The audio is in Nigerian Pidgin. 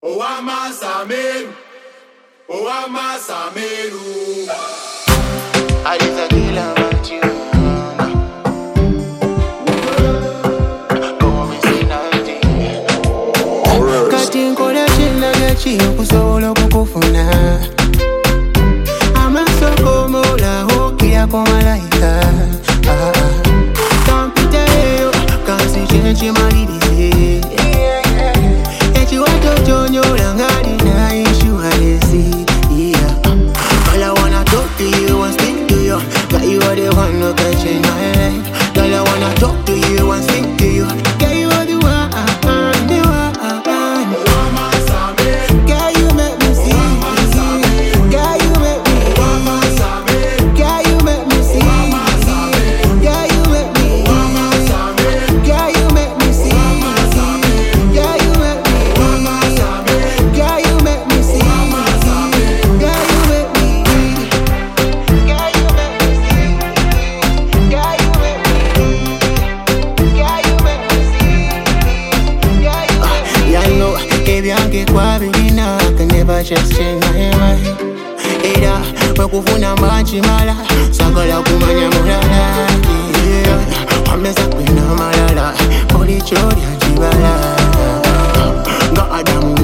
O amasameru, o amasameru. I just a killer about you. Go missing nothing. Kati nkola chinage chikusobola okukufuna. Amasokomola okira ko malaika. Kampiteyo kansi kye kimalirize. Ekiwato kyonyola ngali na insurance. All I wanna talk to you and speak to you. Girl, you are the one who can change my life. Girl, I wanna talk to you and speak to you. Girl, you are the one, the one. Girl, you make me see. Girl, you make me. Girl, you make me see. Girl, you make me. Girl, you make me see. Girl, you make me. Girl, you make me see. Girl, you make me. I can never just change my mind. Ida, wakufuna machi mala, sakala kumanya mulala. Wameza kwina malala, poli chori anjibala. Nga adamu